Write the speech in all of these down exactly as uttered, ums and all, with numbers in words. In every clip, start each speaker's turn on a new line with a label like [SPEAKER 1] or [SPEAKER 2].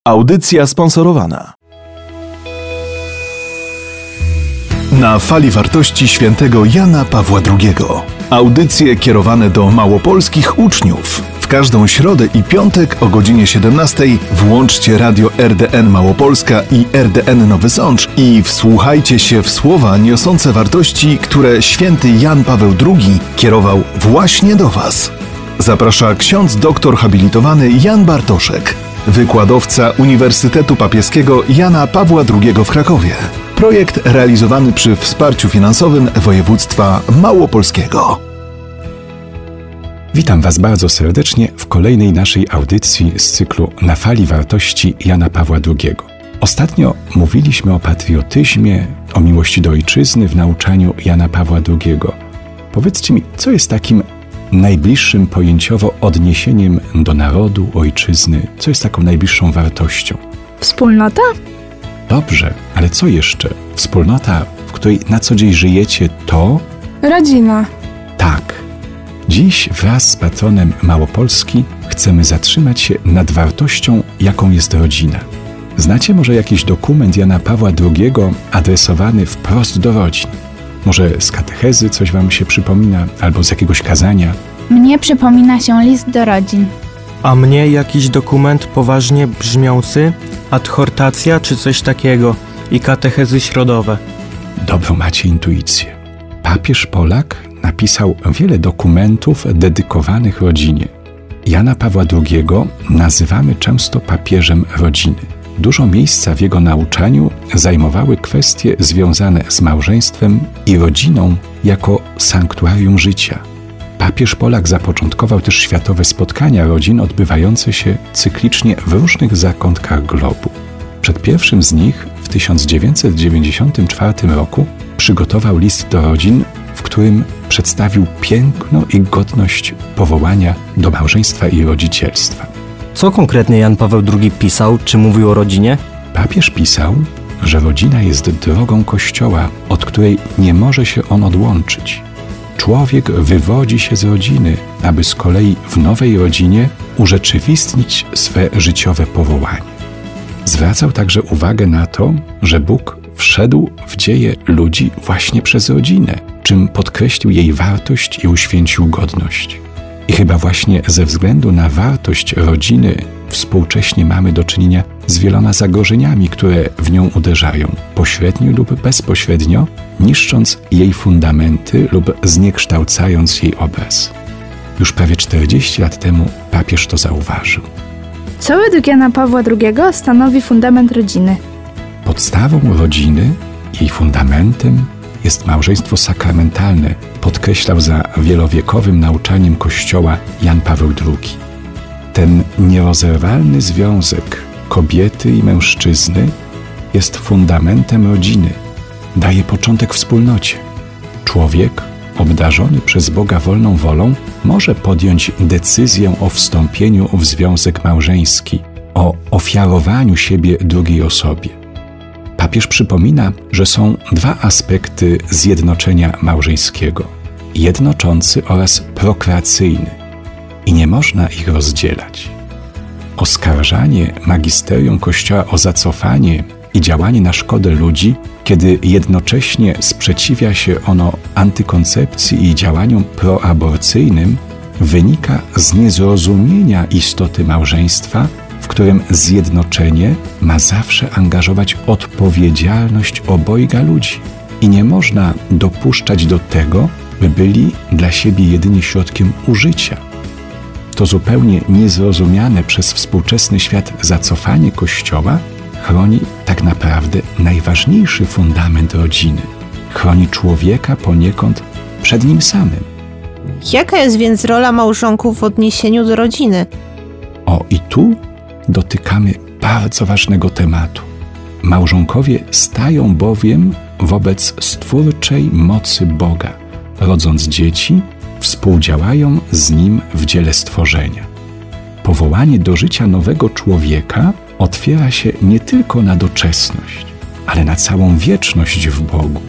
[SPEAKER 1] Audycja sponsorowana. Na fali wartości świętego Jana Pawła drugiego. Audycje kierowane do małopolskich uczniów. W każdą środę i piątek o godzinie siedemnastej włączcie radio R D N Małopolska i R D N Nowy Sącz i wsłuchajcie się w słowa niosące wartości, które święty Jan Paweł drugi kierował właśnie do Was. Zaprasza ksiądz doktor habilitowany Jan Bartoszek, wykładowca Uniwersytetu Papieskiego Jana Pawła drugiego w Krakowie. Projekt realizowany przy wsparciu finansowym województwa małopolskiego.
[SPEAKER 2] Witam Was bardzo serdecznie w kolejnej naszej audycji z cyklu Na fali wartości Jana Pawła drugiego. Ostatnio mówiliśmy o patriotyzmie, o miłości do ojczyzny w nauczaniu Jana Pawła drugiego. Powiedzcie mi, co jest takim najbliższym pojęciowo odniesieniem do narodu, ojczyzny? Co jest taką najbliższą wartością?
[SPEAKER 3] Wspólnota?
[SPEAKER 2] Dobrze, ale co jeszcze? Wspólnota, w której na co dzień żyjecie, to?
[SPEAKER 3] Rodzina.
[SPEAKER 2] Tak. Dziś wraz z patronem Małopolski chcemy zatrzymać się nad wartością, jaką jest rodzina. Znacie może jakiś dokument Jana Pawła drugiego adresowany wprost do rodzin? Może z katechezy coś Wam się przypomina, albo z jakiegoś kazania?
[SPEAKER 3] Mnie przypomina się list do rodzin.
[SPEAKER 4] A mnie jakiś dokument poważnie brzmiący, adhortacja czy coś takiego i katechezy środowe.
[SPEAKER 2] Dobrą macie intuicję. Papież Polak napisał wiele dokumentów dedykowanych rodzinie. Jana Pawła drugiego nazywamy często papieżem rodziny. Dużo miejsca w jego nauczaniu zajmowały kwestie związane z małżeństwem i rodziną jako sanktuarium życia. Papież Polak zapoczątkował też światowe spotkania rodzin odbywające się cyklicznie w różnych zakątkach globu. Przed pierwszym z nich w tysiąc dziewięćset dziewięćdziesiątym czwartym roku przygotował list do rodzin, w którym przedstawił piękno i godność powołania do małżeństwa i rodzicielstwa.
[SPEAKER 4] Co konkretnie Jan Paweł drugi pisał, czy mówił o rodzinie?
[SPEAKER 2] Papież pisał, że rodzina jest drogą Kościoła, od której nie może się on odłączyć. Człowiek wywodzi się z rodziny, aby z kolei w nowej rodzinie urzeczywistnić swe życiowe powołanie. Zwracał także uwagę na to, że Bóg wszedł w dzieje ludzi właśnie przez rodzinę, czym podkreślił jej wartość i uświęcił godność. I chyba właśnie ze względu na wartość rodziny współcześnie mamy do czynienia z wieloma zagrożeniami, które w nią uderzają, pośrednio lub bezpośrednio, niszcząc jej fundamenty lub zniekształcając jej obraz. Już prawie czterdzieści lat temu papież to zauważył.
[SPEAKER 3] Co według Jana Pawła drugiego stanowi fundament rodziny?
[SPEAKER 2] Podstawą rodziny, jej fundamentem jest małżeństwo sakramentalne, podkreślał za wielowiekowym nauczaniem Kościoła Jan Paweł drugi. Ten nierozerwalny związek kobiety i mężczyzny jest fundamentem rodziny, daje początek wspólnocie. Człowiek, obdarzony przez Boga wolną wolą, może podjąć decyzję o wstąpieniu w związek małżeński, o ofiarowaniu siebie drugiej osobie. Papież przypomina, że są dwa aspekty zjednoczenia małżeńskiego: jednoczący oraz prokreacyjny, i nie można ich rozdzielać. Oskarżanie magisterium Kościoła o zacofanie i działanie na szkodę ludzi, kiedy jednocześnie sprzeciwia się ono antykoncepcji i działaniom proaborcyjnym, wynika z niezrozumienia istoty małżeństwa, w którym zjednoczenie ma zawsze angażować odpowiedzialność obojga ludzi i nie można dopuszczać do tego, by byli dla siebie jedynie środkiem użycia. To zupełnie niezrozumiane przez współczesny świat zacofanie Kościoła chroni tak naprawdę najważniejszy fundament rodziny. Chroni człowieka poniekąd przed nim samym.
[SPEAKER 5] Jaka jest więc rola małżonków w odniesieniu do rodziny?
[SPEAKER 2] O, i tu dotykamy bardzo ważnego tematu. Małżonkowie stają bowiem wobec stwórczej mocy Boga. Rodząc dzieci, współdziałają z Nim w dziele stworzenia. Powołanie do życia nowego człowieka otwiera się nie tylko na doczesność, ale na całą wieczność w Bogu.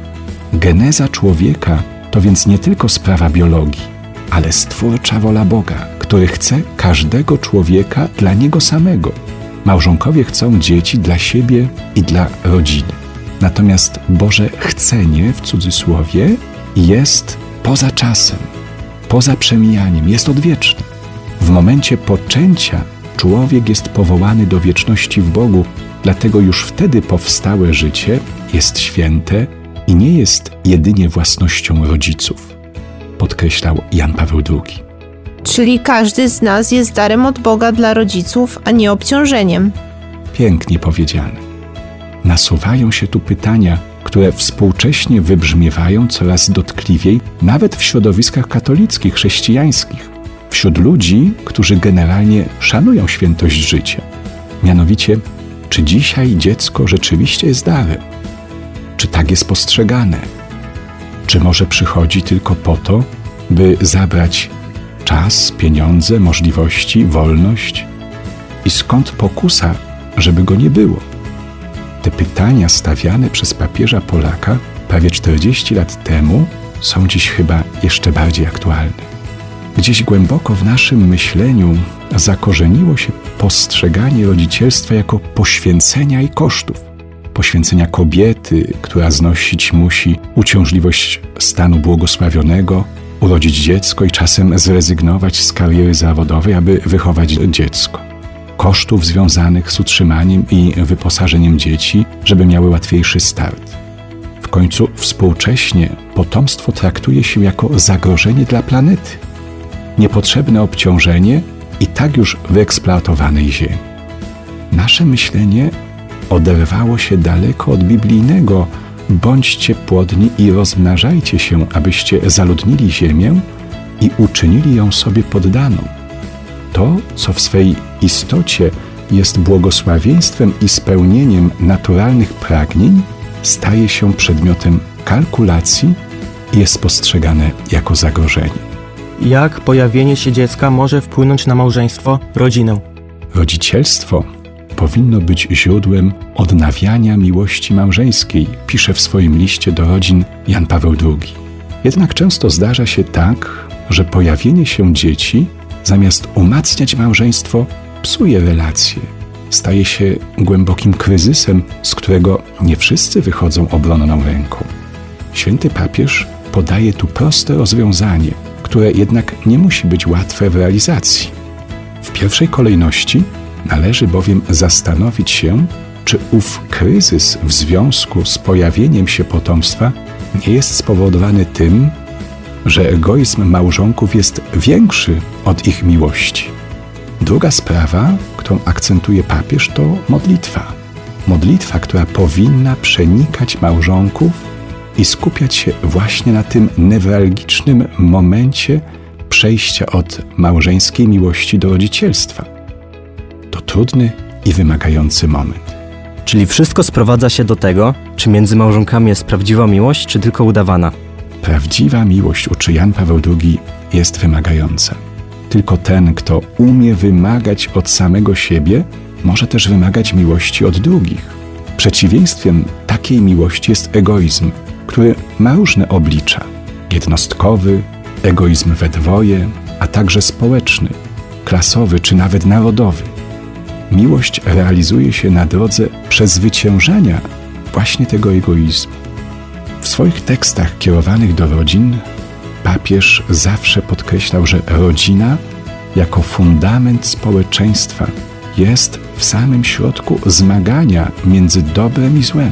[SPEAKER 2] Geneza człowieka to więc nie tylko sprawa biologii, ale stwórcza wola Boga, który chce każdego człowieka dla Niego samego. Małżonkowie chcą dzieci dla siebie i dla rodziny. Natomiast Boże chcenie, w cudzysłowie, jest poza czasem, poza przemijaniem, jest odwieczne. W momencie poczęcia człowiek jest powołany do wieczności w Bogu, dlatego już wtedy powstałe życie jest święte i nie jest jedynie własnością rodziców, podkreślał Jan Paweł drugi.
[SPEAKER 5] Czyli każdy z nas jest darem od Boga dla rodziców, a nie obciążeniem.
[SPEAKER 2] Pięknie powiedziane. Nasuwają się tu pytania, które współcześnie wybrzmiewają coraz dotkliwiej, nawet w środowiskach katolickich, chrześcijańskich, wśród ludzi, którzy generalnie szanują świętość życia. Mianowicie, czy dzisiaj dziecko rzeczywiście jest darem? Czy tak jest postrzegane? Czy może przychodzi tylko po to, by zabrać czas, pieniądze, możliwości, wolność? I skąd pokusa, żeby go nie było? Te pytania stawiane przez papieża Polaka prawie czterdzieści lat temu są dziś chyba jeszcze bardziej aktualne. Gdzieś głęboko w naszym myśleniu zakorzeniło się postrzeganie rodzicielstwa jako poświęcenia i kosztów. Poświęcenia kobiety, która znosić musi uciążliwość stanu błogosławionego, urodzić dziecko i czasem zrezygnować z kariery zawodowej, aby wychować dziecko. Kosztów związanych z utrzymaniem i wyposażeniem dzieci, żeby miały łatwiejszy start. W końcu współcześnie potomstwo traktuje się jako zagrożenie dla planety. Niepotrzebne obciążenie i tak już wyeksploatowanej ziemi. Nasze myślenie oderwało się daleko od biblijnego bądźcie płodni i rozmnażajcie się, abyście zaludnili ziemię i uczynili ją sobie poddaną. To, co w swej istocie jest błogosławieństwem i spełnieniem naturalnych pragnień, staje się przedmiotem kalkulacji i jest postrzegane jako zagrożenie.
[SPEAKER 4] Jak pojawienie się dziecka może wpłynąć na małżeństwo, rodzinę?
[SPEAKER 2] Rodzicielstwo powinno być źródłem odnawiania miłości małżeńskiej, pisze w swoim liście do rodzin Jan Paweł drugi. Jednak często zdarza się tak, że pojawienie się dzieci zamiast umacniać małżeństwo, psuje relacje. Staje się głębokim kryzysem, z którego nie wszyscy wychodzą obronną ręką. Święty papież podaje tu proste rozwiązanie, które jednak nie musi być łatwe w realizacji. W pierwszej kolejności należy bowiem zastanowić się, czy ów kryzys w związku z pojawieniem się potomstwa nie jest spowodowany tym, że egoizm małżonków jest większy od ich miłości. Druga sprawa, którą akcentuje papież, to modlitwa. Modlitwa, która powinna przenikać małżonków i skupiać się właśnie na tym newralgicznym momencie przejścia od małżeńskiej miłości do rodzicielstwa. To trudny i wymagający moment.
[SPEAKER 6] Czyli wszystko sprowadza się do tego, czy między małżonkami jest prawdziwa miłość, czy tylko udawana.
[SPEAKER 2] Prawdziwa miłość, uczy Jan Paweł drugi, jest wymagająca. Tylko ten, kto umie wymagać od samego siebie, może też wymagać miłości od drugich. Przeciwieństwem takiej miłości jest egoizm, który ma różne oblicza. Jednostkowy, egoizm we dwoje, a także społeczny, klasowy czy nawet narodowy. Miłość realizuje się na drodze przezwyciężania właśnie tego egoizmu. W swoich tekstach kierowanych do rodzin papież zawsze podkreślał, że rodzina jako fundament społeczeństwa jest w samym środku zmagania między dobrem i złem.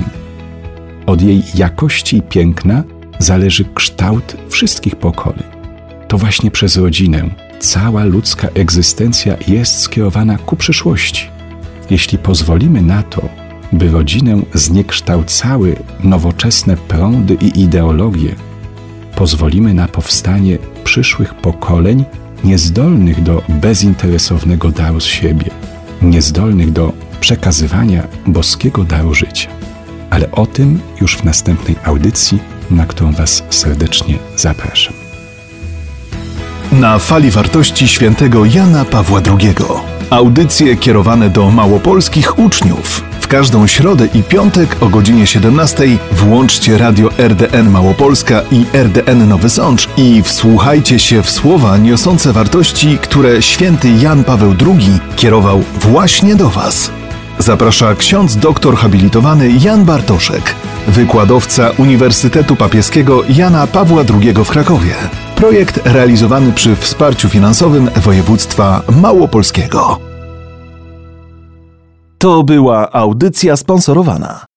[SPEAKER 2] Od jej jakości i piękna zależy kształt wszystkich pokoleń. To właśnie przez rodzinę cała ludzka egzystencja jest skierowana ku przyszłości. Jeśli pozwolimy na to, by rodzinę zniekształcały nowoczesne prądy i ideologie, pozwolimy na powstanie przyszłych pokoleń niezdolnych do bezinteresownego daru z siebie, niezdolnych do przekazywania boskiego daru życia. Ale o tym już w następnej audycji, na którą Was serdecznie zapraszam.
[SPEAKER 1] Na fali wartości świętego Jana Pawła drugiego. Audycje kierowane do małopolskich uczniów. W każdą środę i piątek o godzinie siedemnastej włączcie radio R D N Małopolska i R D N Nowy Sącz i wsłuchajcie się w słowa niosące wartości, które święty Jan Paweł drugi kierował właśnie do Was. Zaprasza ksiądz doktor habilitowany Jan Bartoszek, wykładowca Uniwersytetu Papieskiego Jana Pawła drugiego w Krakowie. Projekt realizowany przy wsparciu finansowym województwa małopolskiego. To była audycja sponsorowana.